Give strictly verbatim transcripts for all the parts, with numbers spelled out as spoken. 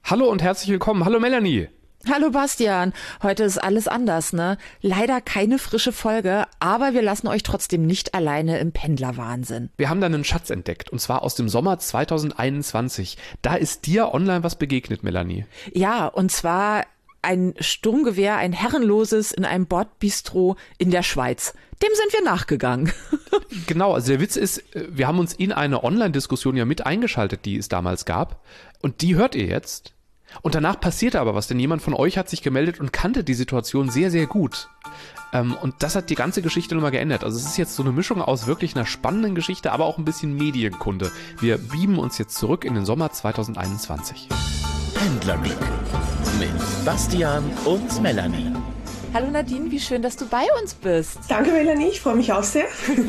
Hallo und herzlich willkommen. Hallo Melanie. Hallo Bastian, heute ist alles anders, ne? Leider keine frische Folge, aber wir lassen euch trotzdem nicht alleine im Pendlerwahnsinn. Wir haben da einen Schatz entdeckt, und zwar aus dem Sommer zwanzig einundzwanzig. Da ist dir online was begegnet, Melanie. Ja, und zwar ein Sturmgewehr, ein herrenloses in einem Bordbistro in der Schweiz. Dem sind wir nachgegangen. Genau, also der Witz ist, wir haben uns in eine Online-Diskussion ja mit eingeschaltet, die es damals gab. Und die hört ihr jetzt. Und danach passierte aber was, denn jemand von euch hat sich gemeldet und kannte die Situation sehr, sehr gut. Ähm, und das hat die ganze Geschichte nochmal geändert. Also es ist jetzt so eine Mischung aus wirklich einer spannenden Geschichte, aber auch ein bisschen Medienkunde. Wir beamen uns jetzt zurück in den Sommer zwanzig einundzwanzig. Pendlerweek mit Bastian und Melanie. Hallo Nadine, wie schön, dass du bei uns bist. Danke Melanie, ich freue mich auch sehr.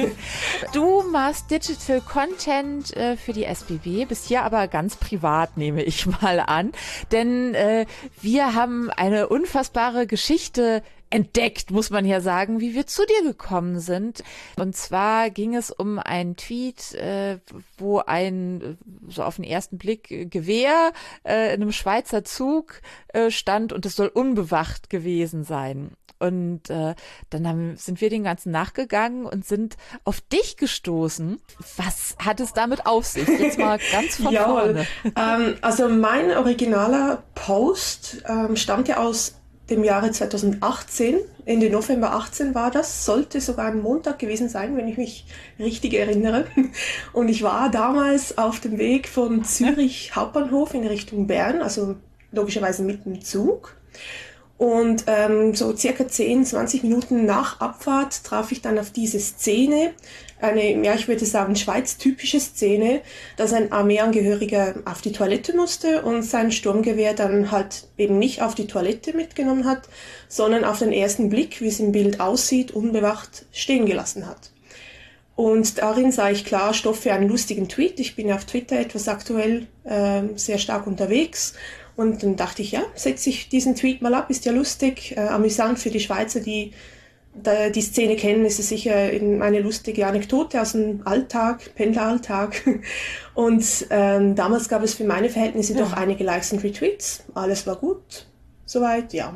Du machst Digital Content äh, für die S B B, bist hier aber ganz privat, nehme ich mal an. Denn äh, wir haben eine unfassbare Geschichte entdeckt, muss man ja sagen, wie wir zu dir gekommen sind. Und zwar ging es um einen Tweet, äh, wo ein, so auf den ersten Blick, Gewehr äh, in einem Schweizer Zug äh, stand und es soll unbewacht gewesen sein. Und äh, dann haben, sind wir den ganzen nachgegangen und sind auf dich gestoßen. Was hat es damit auf sich? Jetzt mal ganz von ja, vorne. Ähm, also mein originaler Post ähm, stammt ja aus dem Jahre zwanzig achtzehn, Ende November achtzehn war das, sollte sogar ein Montag gewesen sein, wenn ich mich richtig erinnere. Und ich war damals auf dem Weg von Zürich Hauptbahnhof in Richtung Bern, also logischerweise mit dem Zug. Und ähm, so circa zehn, zwanzig Minuten nach Abfahrt traf ich dann auf diese Szene, eine, ja ich würde sagen, schweiztypische Szene, dass ein Armeeangehöriger auf die Toilette musste und sein Sturmgewehr dann halt eben nicht auf die Toilette mitgenommen hat, sondern auf den ersten Blick, wie es im Bild aussieht, unbewacht stehen gelassen hat. Und darin sah ich klar Stoff für einen lustigen Tweet. Ich bin ja auf Twitter etwas aktuell äh, sehr stark unterwegs. Und dann dachte ich, ja, setze ich diesen Tweet mal ab, ist ja lustig, äh, amüsant für die Schweizer, die da die Szene kennen, ist es sicher eine lustige Anekdote aus dem Alltag, Pendleralltag. Und ähm, damals gab es für meine Verhältnisse ja. doch einige Likes und Retweets. Alles war gut, soweit, ja.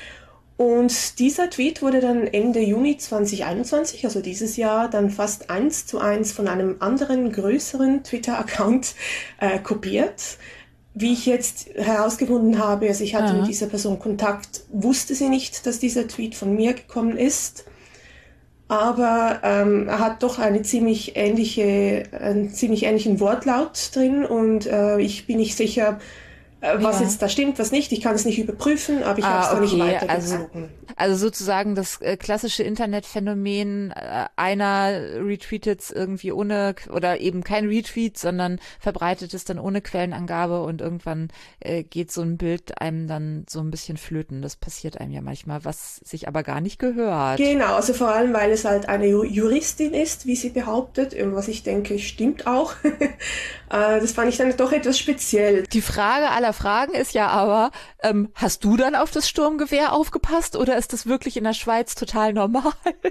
Und dieser Tweet wurde dann Ende Juni zwanzig einundzwanzig, also dieses Jahr, dann fast eins zu eins von einem anderen, größeren Twitter-Account äh, kopiert. Wie ich jetzt herausgefunden habe, also ich hatte Aha. mit dieser Person Kontakt, wusste sie nicht, dass dieser Tweet von mir gekommen ist. Aber ähm, er hat doch eine ziemlich ähnliche, einen ziemlich ähnlichen Wortlaut drin und äh, ich bin nicht sicher, äh, was ja. jetzt da stimmt, was nicht. Ich kann es nicht überprüfen, aber ich ah, habe es okay. da nicht weitergezogen. Also, also sozusagen das äh, klassische Internetphänomen, äh, einer retweetet es irgendwie ohne, oder eben kein Retweet, sondern verbreitet es dann ohne Quellenangabe und irgendwann äh, geht so ein Bild einem dann so ein bisschen flöten. Das passiert einem ja manchmal, was sich aber gar nicht gehört. Genau, also vor allem, weil es halt eine Juristin ist, wie sie behauptet, was ich denke, stimmt auch. Das fand ich dann doch etwas speziell. Die Frage aller Fragen ist ja aber, ähm, hast du dann auf das Sturmgewehr aufgepasst oder ist das wirklich in der Schweiz total normal?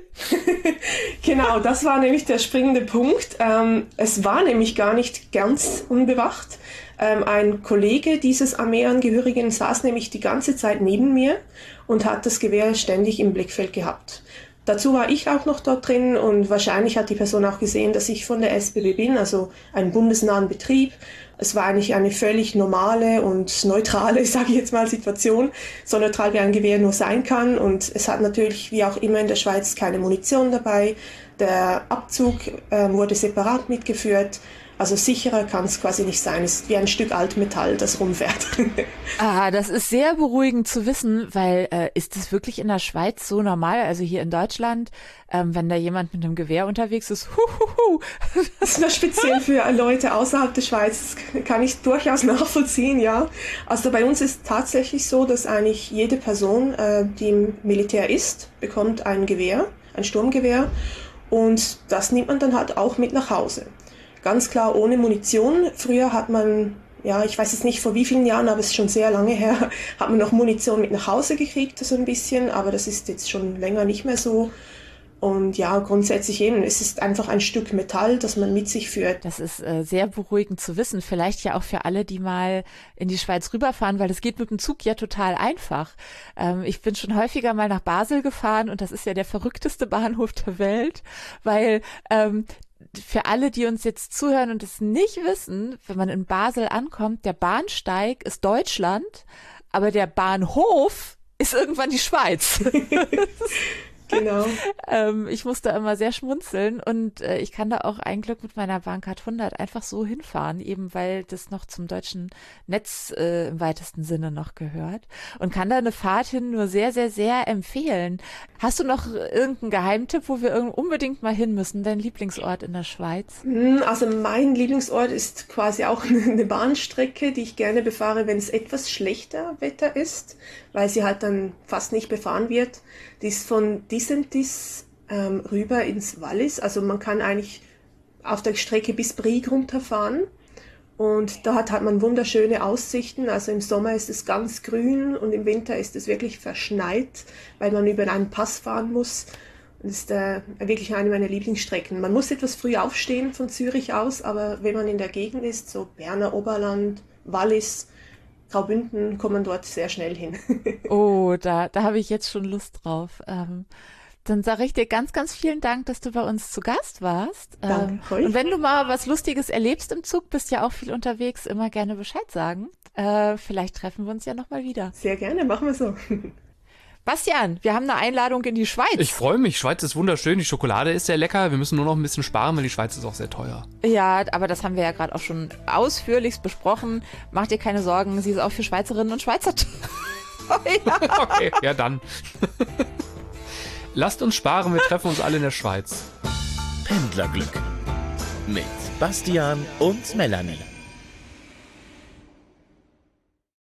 Genau, das war nämlich der springende Punkt. Ähm, es war nämlich gar nicht ganz unbewacht. Ähm, ein Kollege dieses Armeeangehörigen saß nämlich die ganze Zeit neben mir und hat das Gewehr ständig im Blickfeld gehabt. Dazu war ich auch noch dort drin und wahrscheinlich hat die Person auch gesehen, dass ich von der S B B bin, also einen bundesnahen Betrieb. Es war eigentlich eine völlig normale und neutrale, sage ich jetzt mal, Situation, so neutral wie ein Gewehr nur sein kann. Und es hat natürlich, wie auch immer in der Schweiz, keine Munition dabei. Der Abzug äh, wurde separat mitgeführt. Also sicherer kann es quasi nicht sein. Es ist wie ein Stück Altmetall, das rumfährt. Ah, das ist sehr beruhigend zu wissen, weil äh, ist das wirklich in der Schweiz so normal? Also hier in Deutschland, ähm, wenn da jemand mit einem Gewehr unterwegs ist, huhuhu. Das ist nur speziell für Leute außerhalb der Schweiz, das kann ich durchaus nachvollziehen, ja. Also bei uns ist tatsächlich so, dass eigentlich jede Person, äh, die im Militär ist, bekommt ein Gewehr, ein Sturmgewehr und das nimmt man dann halt auch mit nach Hause. Ganz klar ohne Munition. Früher hat man, ja, ich weiß jetzt nicht vor wie vielen Jahren, aber es ist schon sehr lange her, hat man noch Munition mit nach Hause gekriegt, so ein bisschen, aber das ist jetzt schon länger nicht mehr so. Und ja, grundsätzlich eben, es ist einfach ein Stück Metall, das man mit sich führt. Das ist äh, sehr beruhigend zu wissen. Vielleicht ja auch für alle, die mal in die Schweiz rüberfahren, weil das geht mit dem Zug ja total einfach. Ähm, ich bin schon häufiger mal nach Basel gefahren und das ist ja der verrückteste Bahnhof der Welt, weil ähm, für alle, die uns jetzt zuhören und es nicht wissen, wenn man in Basel ankommt, der Bahnsteig ist Deutschland, aber der Bahnhof ist irgendwann die Schweiz. Genau. ähm, ich musste immer sehr schmunzeln und äh, ich kann da auch ein Glück mit meiner Bahncard hundert einfach so hinfahren, eben weil das noch zum deutschen Netz äh, im weitesten Sinne noch gehört und kann da eine Fahrt hin nur sehr, sehr, sehr empfehlen. Hast du noch irgendeinen Geheimtipp, wo wir unbedingt mal hin müssen, dein Lieblingsort in der Schweiz? Also mein Lieblingsort ist quasi auch eine Bahnstrecke, die ich gerne befahre, wenn es etwas schlechter Wetter ist, weil sie halt dann fast nicht befahren wird. Die ist von Disentis ähm, rüber ins Wallis. Also man kann eigentlich auf der Strecke bis Brieg runterfahren. Und da hat, hat man wunderschöne Aussichten. Also im Sommer ist es ganz grün und im Winter ist es wirklich verschneit, weil man über einen Pass fahren muss. Das ist äh, wirklich eine meiner Lieblingsstrecken. Man muss etwas früh aufstehen von Zürich aus, aber wenn man in der Gegend ist, so Berner Oberland, Wallis, Graubünden, kommt man dort sehr schnell hin. Oh, da, da habe ich jetzt schon Lust drauf. Ähm, dann sage ich dir ganz, ganz vielen Dank, dass du bei uns zu Gast warst. Danke ähm, euch. Und wenn du mal was Lustiges erlebst im Zug, bist ja auch viel unterwegs, immer gerne Bescheid sagen. Äh, vielleicht treffen wir uns ja nochmal wieder. Sehr gerne, machen wir so. Bastian, wir haben eine Einladung in die Schweiz. Ich freue mich. Schweiz ist wunderschön. Die Schokolade ist sehr lecker. Wir müssen nur noch ein bisschen sparen, weil die Schweiz ist auch sehr teuer. Ja, aber das haben wir ja gerade auch schon ausführlichst besprochen. Mach dir keine Sorgen, sie ist auch für Schweizerinnen und Schweizer teuer. Okay, ja dann. Lasst uns sparen, wir treffen uns alle in der Schweiz. Pendlerglück mit Bastian und Melanie.